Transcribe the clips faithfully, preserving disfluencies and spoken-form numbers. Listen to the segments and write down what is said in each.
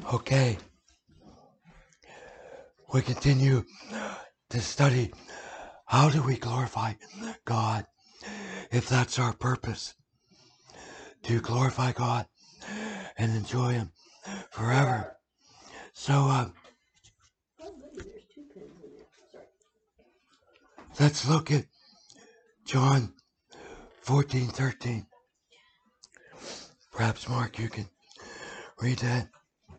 Okay, we continue to study how do we glorify God if that's our purpose, to glorify God and enjoy Him forever. So uh, let's look at John fourteen thirteen. Perhaps Mark, you can read that.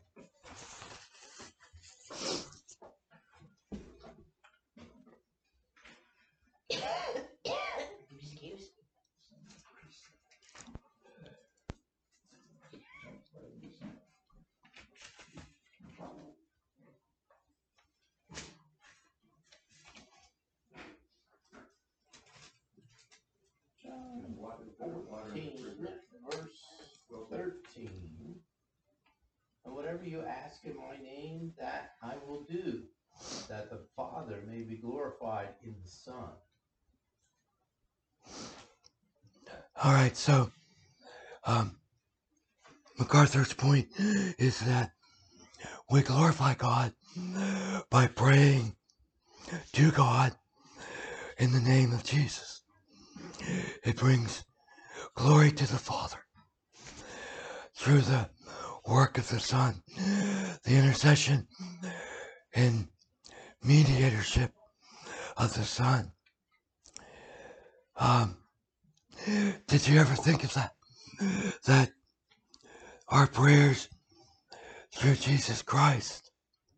fourteen, verse thirteen. And whatever you ask in my name, that I will do, that the Father may be glorified in the Son. All right, so um, MacArthur's point is that we glorify God by praying to God in the name of Jesus. It brings glory to the Father through the work of the Son, the intercession and mediatorship of the Son. Um, did you ever think of that? That our prayers through Jesus Christ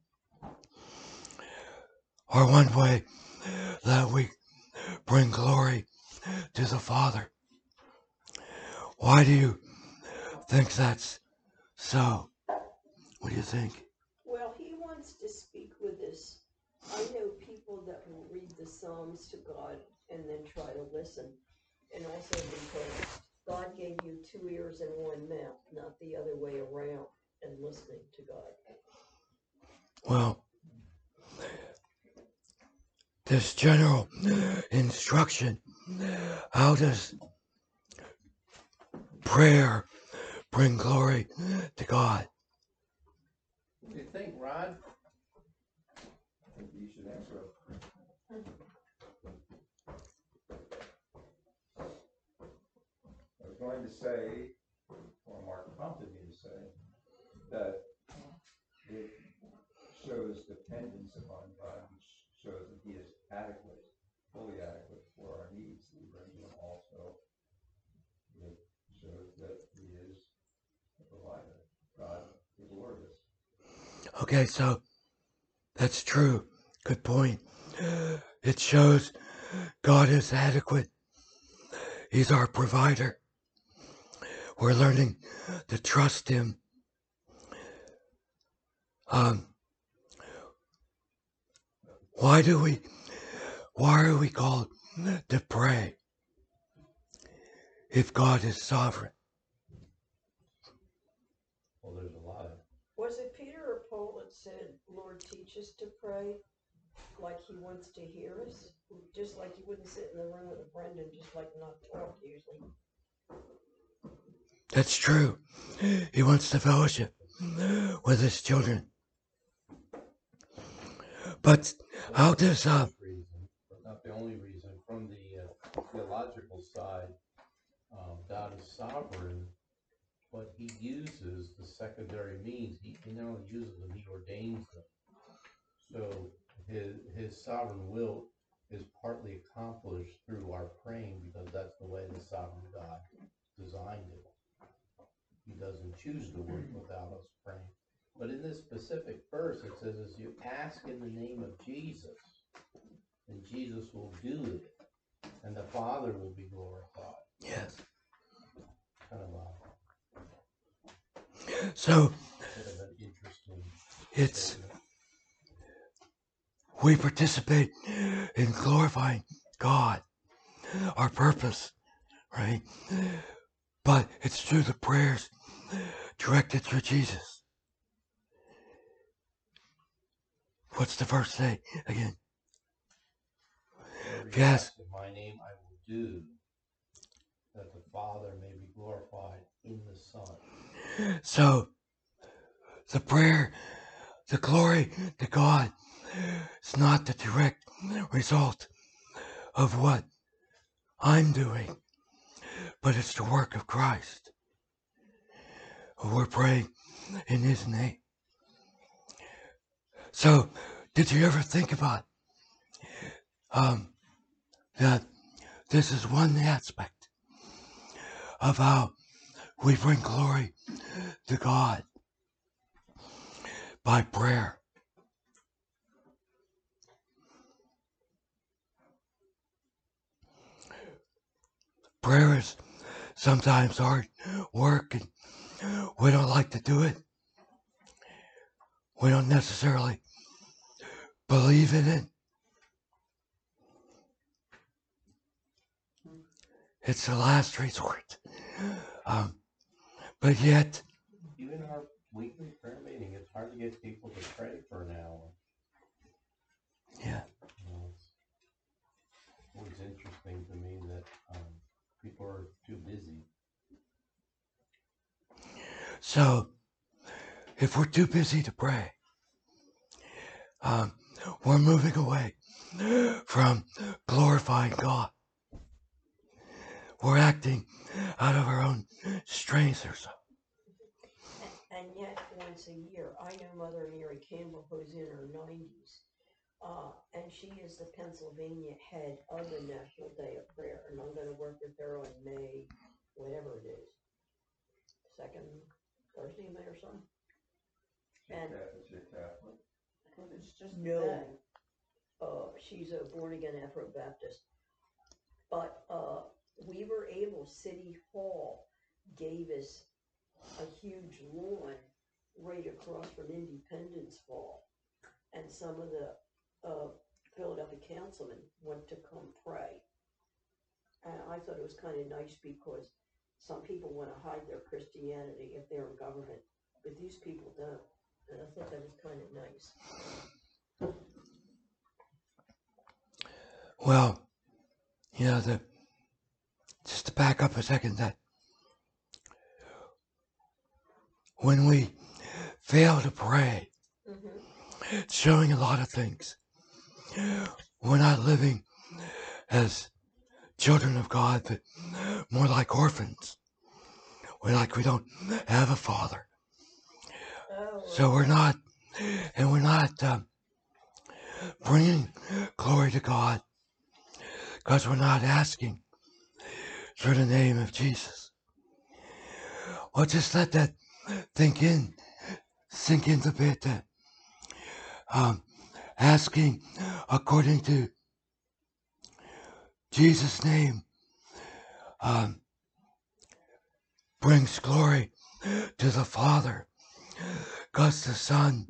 are one way that we bring glory to the Father. Why do you think that's so? What do you think? Well, he wants to speak with us. I know people that will read the Psalms to God and then try to listen. And also because God gave you two ears and one mouth, not the other way around, and listening to God. Well, this general instruction, how does prayer bring glory to God? What do you think, Rod? I think you should answer it. I was going to say, or Mark prompted me to say, that it shows dependence upon God, which shows that He is adequate, fully adequate for our needs. He brings them also. It shows that He is a provider. God is glorious. Okay, so that's true. Good point. It shows God is adequate. He's our provider. We're learning to trust Him. Um, why do we, why are we called to pray if God is sovereign? Well, there's a lot of... Was it Peter or Paul that said, Lord, teach us to pray like He wants to hear us? Just like you wouldn't sit in the room with a friend and just like not talk usually. That's true. He wants to fellowship with His children. But how does uh? reason, but not the only reason. From the uh, theological side, um, God is sovereign, but He uses the secondary means. He, he not only uses them, He ordains them. So His His sovereign will is partly accomplished through our praying, because that's the way the sovereign God designed it. He doesn't choose to work without us praying. But in this specific verse, it says, as you ask in the name of Jesus, and Jesus will do it, and the Father will be glorified. Yes. Kind of a So bit of an interesting it's, statement. we participate in glorifying God, our purpose, right? But it's through the prayers directed through Jesus. What's the verse say again? Whatever you Yes. ask in my name, I will do, that the Father may be glorified in the Son. So the prayer, the glory to God is not the direct result of what I'm doing, but it's the work of Christ. We're praying in His name. So, did you ever think about um, that this is one aspect of how we bring glory to God by prayer? Prayer is sometimes hard work and we don't like to do it. We don't necessarily believe in it. It's the last resort. Um, but yet, Even our weekly prayer meeting, it's hard to get people to pray for an hour. yeah. You know, it's always interesting to me that um, people are too busy. So, if we're too busy to pray, um, we're moving away from glorifying God. We're acting out of our own strength or so. And, and yet, once a year, I know Mother Mary Campbell, who's in her nineties, uh, and she is the Pennsylvania head of the National Day of Prayer, and I'm gonna work with her on May, whatever it is, second Thursday in May or something. And Is it Catholic? It's just no, that. uh, she's a born again Afro Baptist, but uh, we were able. City Hall gave us a huge lawn right across from Independence Hall, and some of the uh, Philadelphia councilmen went to come pray. And I thought it was kind of nice because some people want to hide their Christianity if they're in government, but these people don't. And I thought that was kind of nice. Well, you know, the, just to back up a second, that when we fail to pray, Mm-hmm. it's showing a lot of things. We're not living as children of God, but more like orphans. We're like we don't have a father. Oh, So we're not, and we're not um, bringing glory to God because we're not asking through the name of Jesus. Well, just let that think in, sink in a bit. That um, asking according to Jesus' name um, brings glory to the Father, because the Son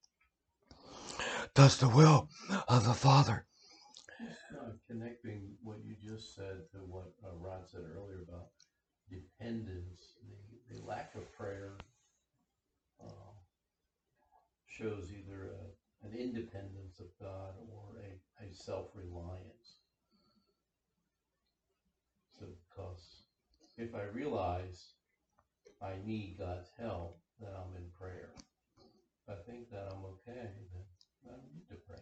does the will of the Father. Just uh, connecting what you just said to what uh, Rod said earlier about dependence, the, the lack of prayer uh, shows either a, an independence of God or a, a self-reliance. So, because if I realize I need God's help, then I'm in prayer. If I think that I'm okay, then I don't need to pray.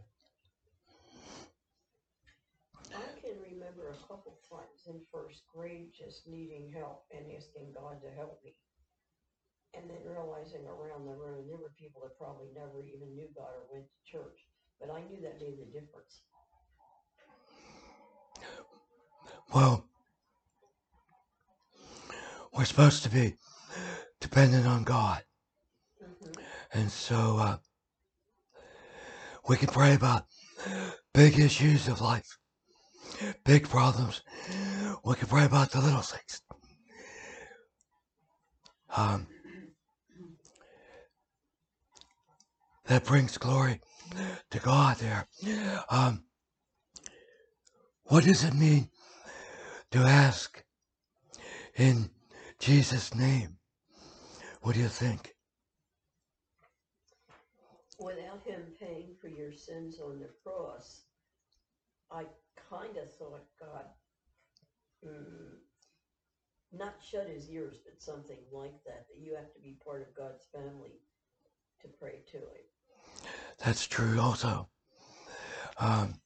I can remember a couple times in first grade just needing help and asking God to help me. And then realizing around the room there were people that probably never even knew God or went to church. But I knew that made the difference. Well, we're supposed to be dependent on God. Mm-hmm. And so uh, we can pray about big issues of life, big problems. We can pray about the little things. Um, that brings glory to God there. Um, what does it mean to ask in Jesus' name? What do you think? Without him paying for your sins on the cross, I kind of thought God mm, not shut his ears, but something like that, that you have to be part of God's family to pray to him. That's true also. Um,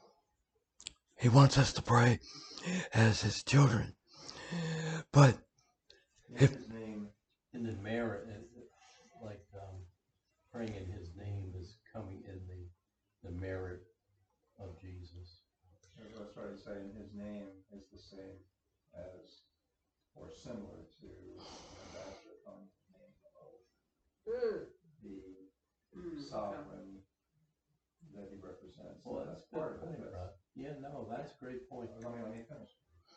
he wants us to pray as his children. But In if his name, in the merit, uh, like um, praying in his name is coming in the the merit of Jesus. As I was trying to say, in his name is the same as, or similar to, an ambassador coming in the name of Mm. the Mm, okay. sovereign that he represents. Well, And that's a part good of it. point, That's- Rod. Yeah, no, that's a great point. Let me, let me finish.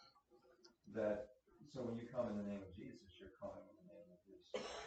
That, so when you come in the name of Jesus, you're coming in the name of his,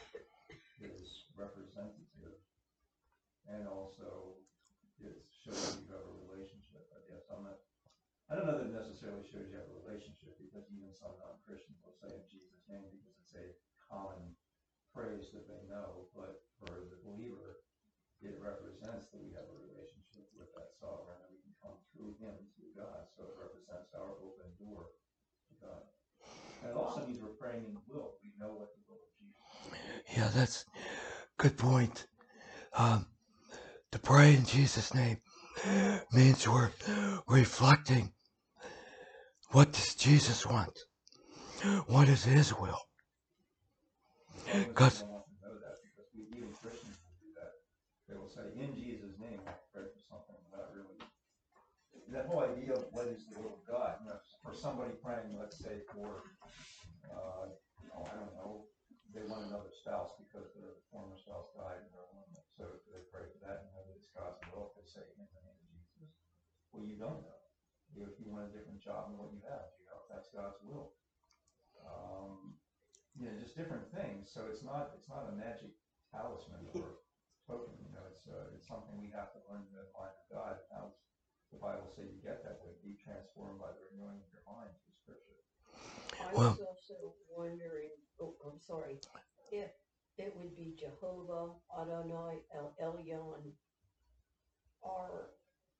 his representative. And also, it shows you have a relationship, I guess. I'm not, I don't know that it necessarily shows you have a relationship, because even some non-Christians will say in Jesus' name because it's a common phrase that they know, but for the believer, it represents that we have a relationship with that sovereign, and we can come through him to God, so it represents our open door to God. And it also means we're praying in the will. We know what the will of Jesus is. yeah, that's a good point. Um, to pray in Jesus' name means we're reflecting what does Jesus want? What is his will? Some of us Because- don't often know that, because we, even Christians will do that. They will say, in Jesus' name, I pray for something without really. That whole idea of what is the will of God, you know, for somebody praying, let's say for, uh, oh, I don't know, they want another spouse because their former spouse died and they're alone. So they pray for that and know that it's God's will. They say in the name of Jesus. Well, you don't know. If you want a different job than what you have, you know, if that's God's will. Um, you know, just different things. So it's not, it's not a magic talisman or token, you know, it's, uh, it's something we have to learn in the mind of God. How does the Bible say you get that way? Be transformed by the renewing of your mind through scripture. I Well- was also wondering, oh, I'm sorry, if it would be Jehovah, Adonai, El Elyon, are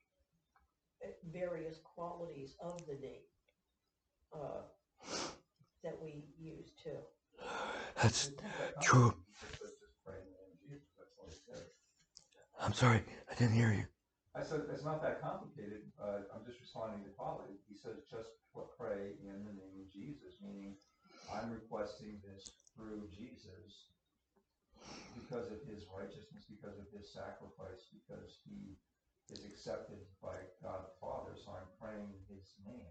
uh, various qualities of the name uh, that we use too. That's It's not that true. complicated. He just says, just pray in the name of Jesus. That's all he said. I'm sorry, I didn't hear you. I said, it's not that complicated. Uh, I'm just responding to Polly. He says, just pray in the name of Jesus, meaning I'm requesting this through Jesus because of his righteousness, because of his sacrifice, because he is accepted by God the Father. So I'm praying in his name.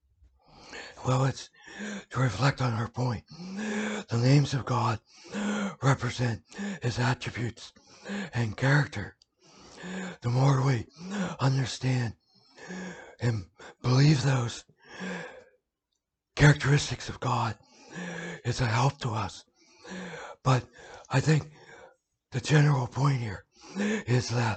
Well, it's to reflect on her point. The names of God represent his attributes and character. The more we understand and believe those characteristics of God, it's a help to us. But I think the general point here is that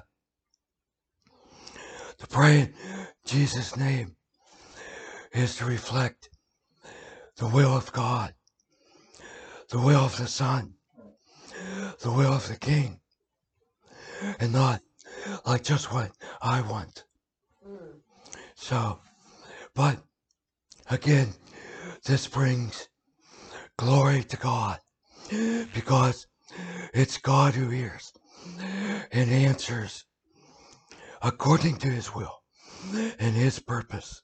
to pray in Jesus' name is to reflect the will of God, the will of the Son, the will of the King, and not like just what I want. Mm. So, but again, this brings glory to God because it's God who hears and answers according to his will and his purpose.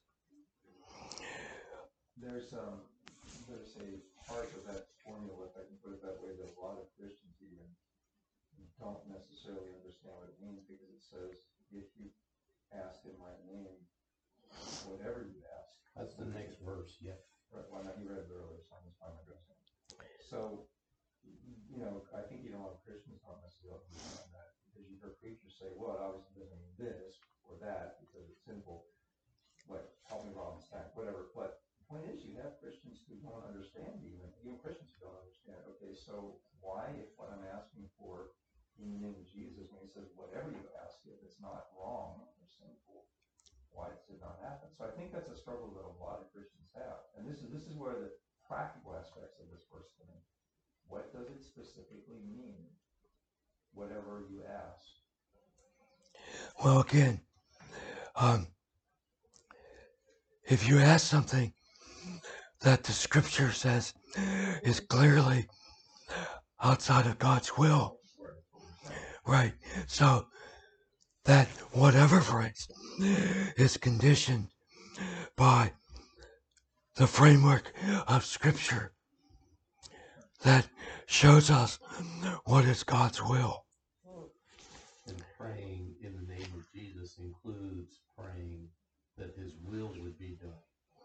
There's um, there's a part of that formula, if I can put it that way, that a lot of Christians even don't necessarily understand what it means, because it says, if you ask in my name, whatever you ask. That's the next verse, yeah. Right, well, no, he read it earlier, so I'm just trying to address it. So, you know, I think even a lot of Christians don't necessarily understand that, because you hear preachers say, well, it obviously doesn't mean this or that because it's simple, like, help me rob this tank, whatever. But the point is, you have Christians who don't understand, even, even Christians who don't understand. Okay, so why, if what I'm asking for in the name of Jesus, when he says, whatever you ask, if it's not wrong or sinful, why does it not happen? So I think that's a struggle that a lot of Christians have. And this is this is where the practical aspects of this verse come in. What does it specifically mean, whatever you ask? Well, again, um, if you ask something that the scripture says is clearly outside of God's will, Right. So that whatever phrase is conditioned by the framework of Scripture that shows us what is God's will. And praying in the name of Jesus includes praying that his will would be done.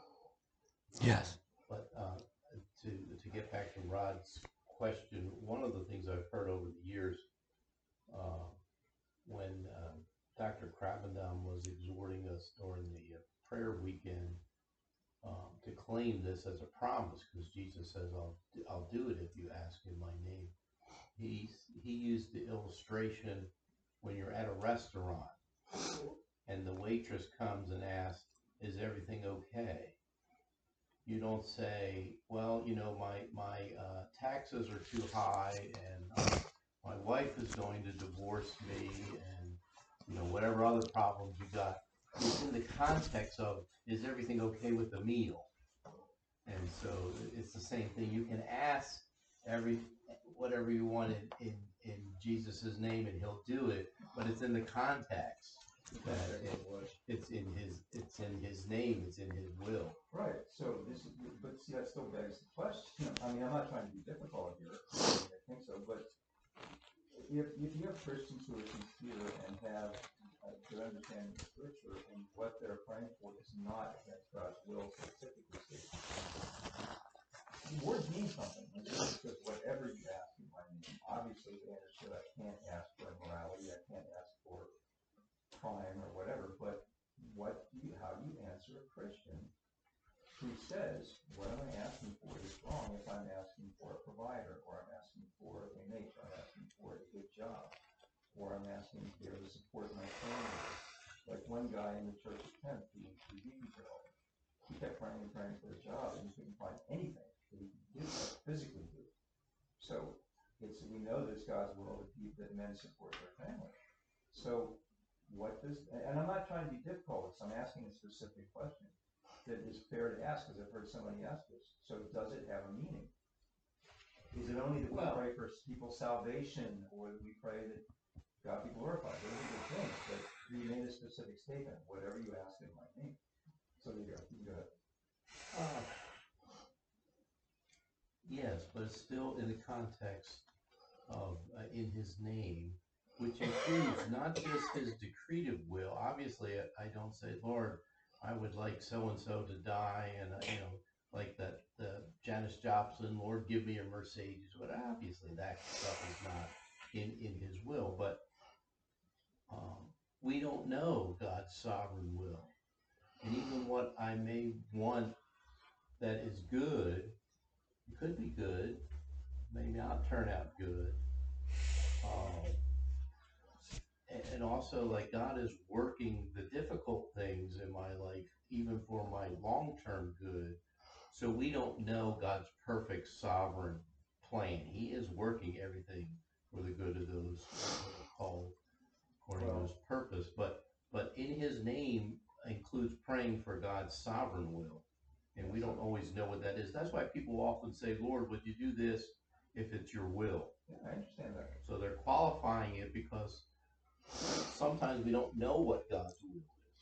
Yes. But uh, to to get back to Rod's question, one of the things I've heard over the years, uh, when uh, Doctor Krabbendam was exhorting us during the uh, prayer weekend um, to claim this as a promise, because Jesus says, "I'll I'll do it if you ask in my name." He he used the illustration when you're at a restaurant and the waitress comes and asks, "Is everything okay?" You don't say, "Well, you know, my my uh, taxes are too high, and uh, my wife is going to divorce me, and you know, whatever other problems you got." It's in the context of, "Is everything okay with the meal?" And so it's the same thing. You can ask every whatever you want in in, in Jesus' name, and he'll do it. But it's in the context that it, it's in his it's in his name. It's in his will. Right, so this, is- but see, that still begs the question. I mean, I'm not trying to be difficult here, I think so, but if, if you have Christians who are sincere and have a good understanding of Scripture, and what they're praying for is not against God's will, so typically states, the words mean something. And Jesus says, whatever you ask in my name, obviously they understood I can't ask for immorality, I can't ask for crime or whatever, but what do you, how do you answer a Christian who says, what am I asking for is wrong if I'm asking for a provider, or I'm asking for a mate, or I'm asking for a good job, or I'm asking to be able to support my family. Like one guy in the church at tenth who who didn't go, he kept praying and praying for a job, and he couldn't find anything that he could do, like physically do. So it's, we know that it's God's will that, he, that men support their family. So what does, and I'm not trying to be difficult, so I'm asking a specific question that is fair to ask, because I've heard somebody ask this. So does it have a meaning? Is it only that we Well, pray for people's salvation, or that we pray that God be glorified? Those are good things, but we made a specific statement, whatever you ask in my name. So there you go, you can go ahead. Uh, yes, but it's still in the context of uh, in his name, which includes not just his decretive will. Obviously, I, I don't say, "Lord, I would like so and so to die," and uh, you know, like that the Janis Joplin, "Lord, give me a Mercedes." But obviously, that stuff is not in in his will. But um, we don't know God's sovereign will, and even what I may want that is good, it could be good, may not turn out good. Um, and, and also, like, God is working the difficult things in my life, even for my long-term good. So we don't know God's perfect sovereign plan. He is working everything for the good of those who are called according to his purpose. But but in his name includes praying for God's sovereign will. And we don't always know what that is. That's why people often say, "Lord, would you do this if it's your will?" Yeah, I understand that. So they're qualifying it because sometimes we don't know what God's will is.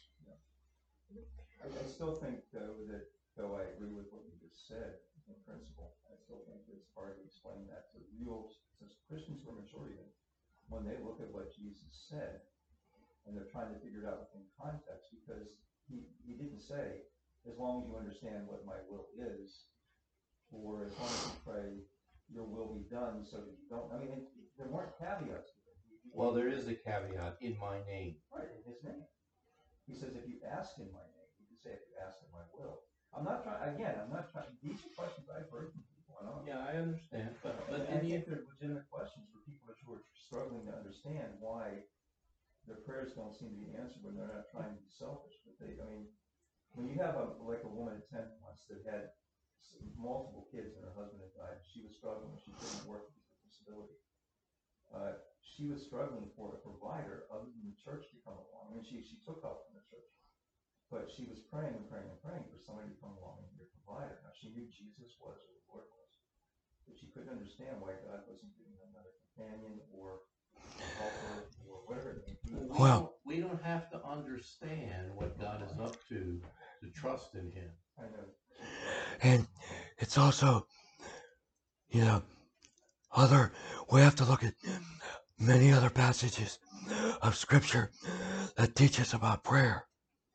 I, I still think, though, that, though I agree with what you just said in principle, I still think it's hard to explain that to real, to Christians who are mature even, when they look at what Jesus said, and they're trying to figure it out within context, because he, he didn't say, as long as you understand what my will is, or as long as you pray, your will be done, so that you don't, I mean, it, there weren't caveats to it. He- he- Well, there is a caveat, "in my name." Right, in his name. He says, if you ask in my name, you can say, if you ask in my will. I'm not trying, again, I'm not trying, these are questions I've heard from people, I don't know. Yeah, I understand, but but And I then you think they're legitimate questions for people who are struggling to understand why their prayers don't seem to be answered when they're not trying to be selfish. But they, I mean, when you have a, like a woman at ten once that had s- multiple kids and her husband had died, she was struggling, she couldn't work because of disability. Uh, she was struggling for a provider other than the church to come along. I mean, she, she took help from the church, but she was praying and praying and praying for somebody to come along and be a provider. Now, she knew Jesus was, or the Lord was, but she couldn't understand why God wasn't giving her another companion or helper we Well- don't, we don't have to understand what God is up to to trust in Him. I know. And it's also, you know, other, we have to look at many other passages of scripture that teach us about prayer.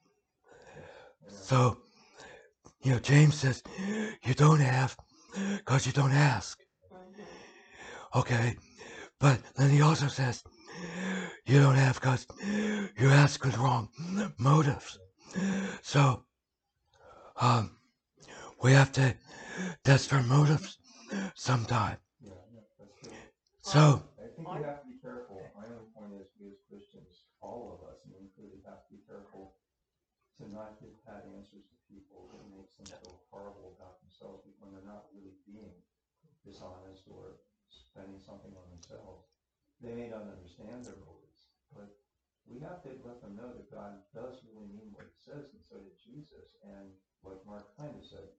So, you know, James says, you don't have because you don't ask. Mhm. Okay. But then he also says, you don't have because you ask with wrong motives. So, um, we have to test our motives sometime. Yeah, yeah, that's true. So, I think we have to be careful. My only point is, we as Christians, all of us, and included, have to be careful to not give pat answers to people that makes them feel horrible about themselves when they're not really being dishonest or spending something on themselves. They may not understand their motives, but we have to let them know that God does really mean what He says, and so did Jesus. And like Mark kind of said,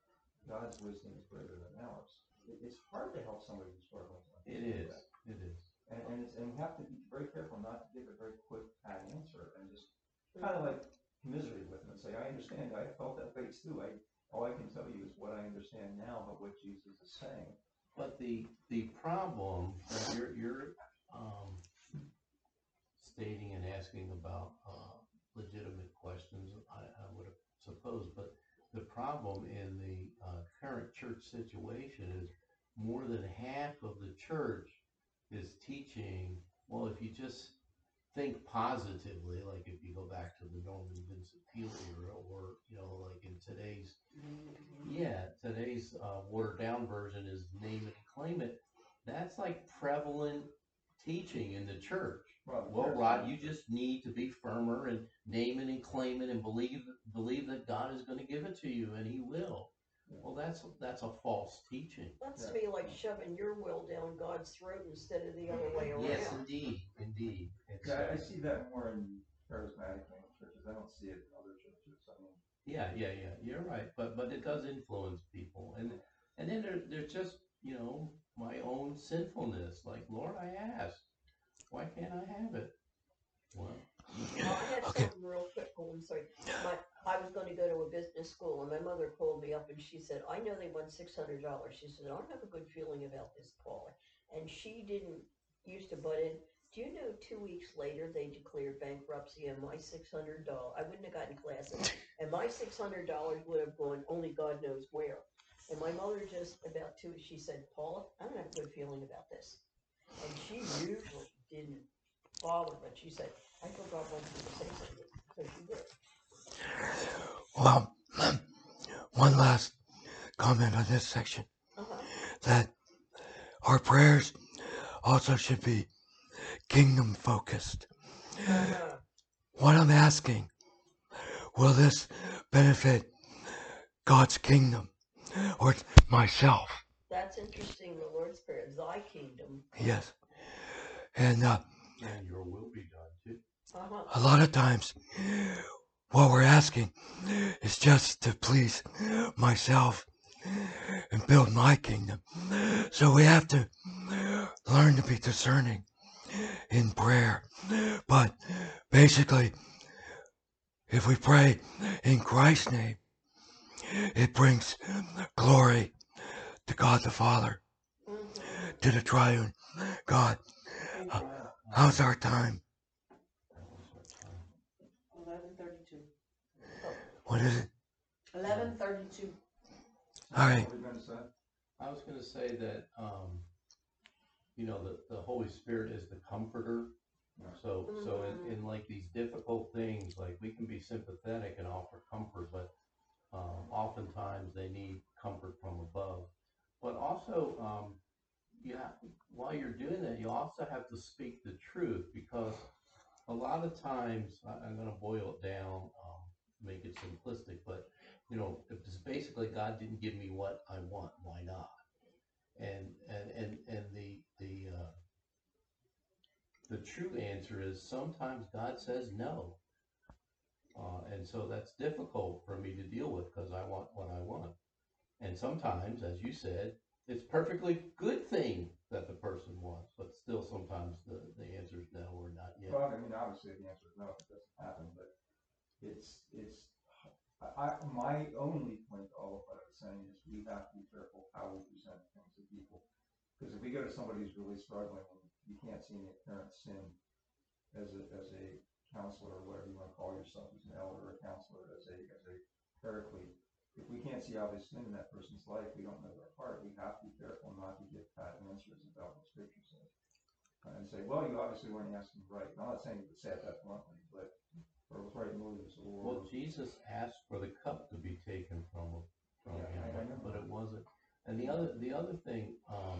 God's wisdom is greater than ours. It, it's hard to help somebody who's struggling. to It understand is, that. it is. And, and it's, and we have to be very careful not to give a very quick pat answer and just kind of like commiserate with them and say, I understand, I felt that way too. I, all I can tell you is what I understand now, but what Jesus is saying. But the, the problem, that you're, you're, um, stating and asking about, uh, legitimate questions, I, I would suppose, but the problem in the, uh, current church situation is more than half of the church is teaching, well, if you just think positively, like if you go back to the Norman Vincent Peale era, or, you know, like in today's, yeah, today's uh, watered down version is name it and claim it. That's like prevalent teaching in the church. Well, Well, yes, Rod, yes. you just need to be firmer and name it and claim it and believe believe that God is going to give it to you, and He will. Well, that's that's a false teaching. That's to me like shoving your will down God's throat instead of the other way around. Yes, indeed, indeed. It's, Yeah, I, I uh, see that more in charismatic churches. I don't see it in other churches. I mean, Yeah, yeah, yeah. You're right, but but it does influence people, and and then there there's just you know my own sinfulness. Like, Lord, I asked, why can't I have it? Well, Well, I had Okay. something real quick. Oh, I'm sorry. My, I was going to go to a business school, and my mother called me up, and she said, "I know they want six hundred dollars." She said, "I don't have a good feeling about this, Paula." And she didn't used to butt in. Do you know? Two weeks later, they declared bankruptcy, and my six hundred dollars. I wouldn't have gotten classes, and my six hundred dollars would have gone only God knows where. And my mother just about two. She said, "Paula, I don't have a good feeling about this." And she usually didn't bother, but she said, I feel God wants me to say something, so she did. well, one last comment on this section, Uh-huh. that our prayers also should be kingdom focused. Uh-huh. What I'm asking, will this benefit God's kingdom or myself? That's interesting, the Lord's Prayer, thy kingdom. Yes. And uh, and Your will be done too. Uh-huh. a lot of times, what we're asking is just to please myself and build my kingdom. So we have to learn to be discerning in prayer. But basically, if we pray in Christ's name, it brings glory to God the Father, Mm-hmm. to the triune God. Hey, Uh, Brian, How's our time? Eleven thirty-two. What is it? Eleven thirty-two. All right. what were you going to say? I was going to say that, um, you know, the, the Holy Spirit is the comforter. So, so in, in like these difficult things, like we can be sympathetic and offer comfort, but, um, oftentimes they need comfort from above. But also, um, you have, while you're doing that, you also have to speak the truth, because a lot of times, I, I'm going to boil it down, um, make it simplistic, but you know, it's basically God didn't give me what I want, why not? And and and and the the uh, the true answer is sometimes God says no, uh, and so that's difficult for me to deal with because I want what I want. And sometimes, as you said, it's perfectly good thing that the person wants, but still sometimes the the answer is no or not yet. Well, I mean, obviously the answer is no, it doesn't happen, but it's, it's, I, I- my only point to all of what I was saying is we have to be careful how we present things to people. Because if we go to somebody who's really struggling and you can't see any apparent sin as a, as a counselor or whatever you want to call yourself, as an elder or a counselor, as a, as a paraclete, if we can't see obvious sin in that person's life, we don't know their heart. We have to be careful not to give pat answers about what Scripture says. And say, well, you obviously weren't asking right. I'm not saying you would say it that bluntly, but or it was right motives or Well, Jesus asked for the cup to be taken from from Yeah, I- I know. him, but it wasn't. And the other the other thing, um,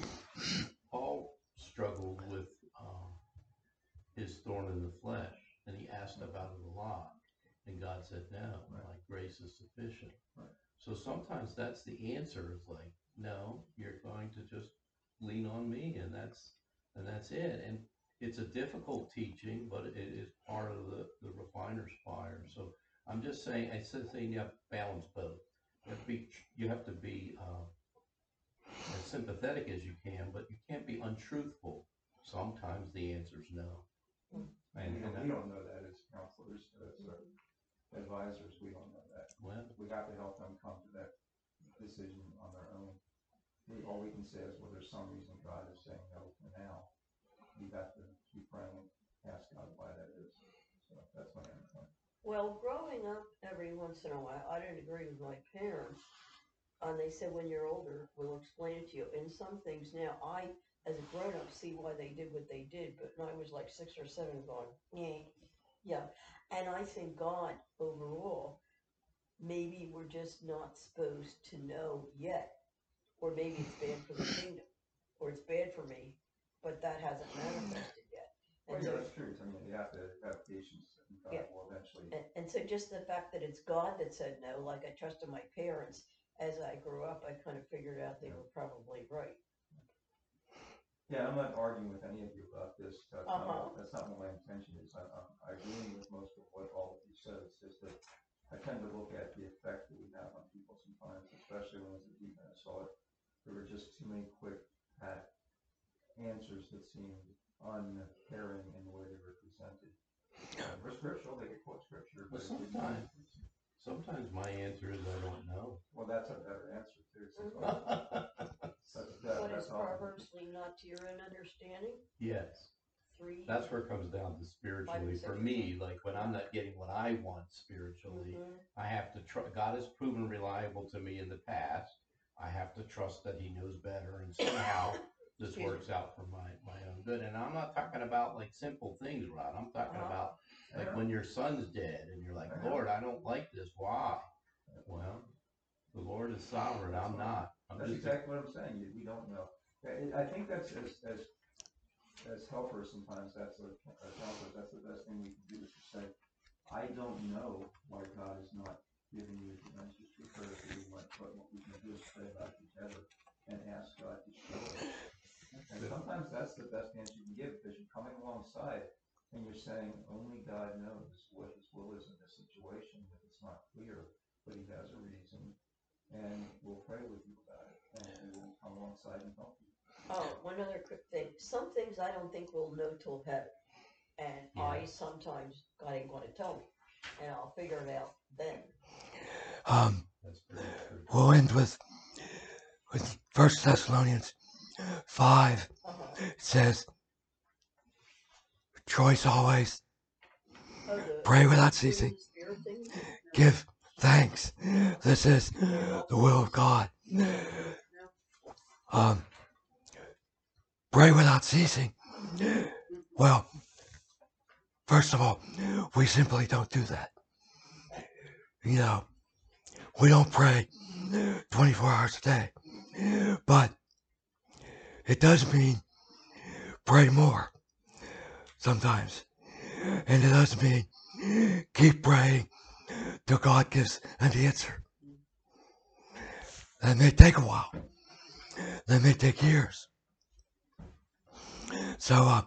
Paul struggled with um, his thorn in the flesh, and he asked about it a lot, and God said, "No, Right. my grace is sufficient." Right. So sometimes that's the answer. Is like, no, you're going to just lean on me, and that's and that's it. And it's a difficult teaching, but it is part of the, the refiner's fire. So I'm just saying, I said saying you have to balance both. You have to be, you have to be uh, as sympathetic as you can, but you can't be untruthful. Sometimes the answer is no. And, And, you know, and we I- don't know that as counselors, as uh, advisors, we don't know that. well, We have to help them come to that decision on their own. We, all we can say is, well, there's some reason God is saying no for now. You have to keep praying and ask God why that is. So that's my end point. Well, growing up, every once in a while, I didn't agree with my parents. And they said, when you're older, we'll explain it to you. And some things now, I, as a grown-up, see why they did what they did. But when I was like six or seven going, yeah, yeah. And I think God, overall, maybe we're just not supposed to know yet. Or maybe it's bad for the kingdom. Or it's bad for me. But that hasn't manifested yet. Well, And yeah, so that's true. I mean, you have to have patience, and God Yeah. will eventually. And, and so just the fact that it's God that said no, like I trusted my parents, as I grew up, I kind of figured out they were probably right. Yeah, I'm not arguing with any of you about this. That's, Uh-huh. not, that's not what my intention is. I, I'm, I agree with most of what all of you said. It's just that I tend to look at the effect that we have on people sometimes, especially when it's a deep and I saw it. There were just too many quick pat answers that seemed uncaring in the way they were presented. Uh, They're scriptural, they could quote scripture, But but it didn't- sometimes- sometimes my answer is I don't know. Well, that's a better answer too. So Mhm. that's, that, What that's is all. Proverbs, lean not to your own understanding? Yes. Three. That's where it comes down to spiritually. Five For and me, like when I'm not getting what I want spiritually, Mhm. I have to trust. God has proven reliable to me in the past. I have to trust that He knows better, and somehow this Excuse works out for my my own good. And I'm not talking about like simple things, Rod. I'm talking Uh-huh. about like Yeah. when your son's dead, and you're like, Uh-huh. Lord, I don't like this. Why? Well, the Lord is sovereign. That's I'm right. not. I'm That's just. exactly what I'm saying. You- We don't know. I I think that's as, as, as helpers sometimes, that's a, as helpers, that's the best thing we can do is to say, I don't know why God is not giving you the answers to prayers that you want, but what we can do is pray about it together and ask God to show us. And sometimes that's the best answer you can give because you're coming alongside and you're saying, only God knows what His will is in this situation. If it's not clear, but He has a reason, and we'll pray with you about it, and we'll come alongside and help you. Oh, one other quick thing. Some things I don't think we'll know till heaven. And I Yes. sometimes, God ain't gonna tell me. And I'll figure it out then. Um, That's very true. we'll end with with First Thessalonians five. Uh-huh. It says, "Rejoice always, Oh, the pray without fruit of ceasing, the Spirit thing? give thanks. This is the will of God." Um, pray without ceasing. Well, first of all, we simply don't do that. You know, we don't pray twenty-four hours a day. But it does mean pray more sometimes. And it does mean keep praying till God gives an answer. That may take a while. That may take years. So, uh,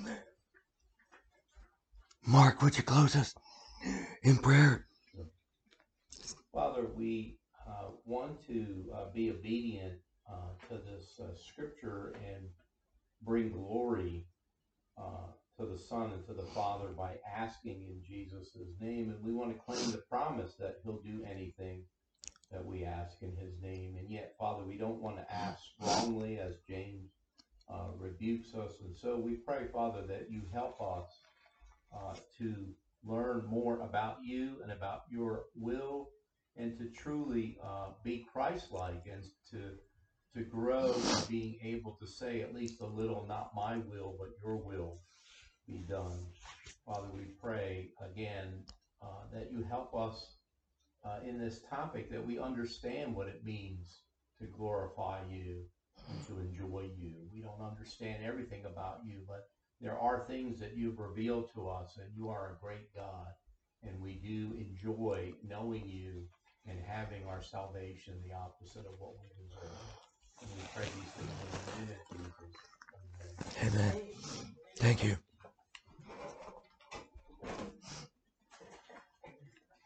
Mark, would you close us in prayer? Father, we uh, want to uh, be obedient uh, to this uh, scripture and bring glory uh, to to the Son and to the Father by asking in Jesus' name. And we want to claim the promise that he'll do anything that we ask in his name. And yet, Father, we don't want to ask wrongly, as James uh, rebukes us. And so we pray, Father, that you help us uh, to learn more about you and about your will, and to truly uh, be Christ-like, and to to grow in being able to say at least a little, not my will, but your will be done. Father, we pray again uh, that you help us uh, in this topic, that we understand what it means to glorify you and to enjoy you. We don't understand everything about you, but there are things that you've revealed to us, and you are a great God, and we do enjoy knowing you and having our salvation, the opposite of what we deserve. And we pray these things in the name of Jesus. Amen. Amen. Thank you.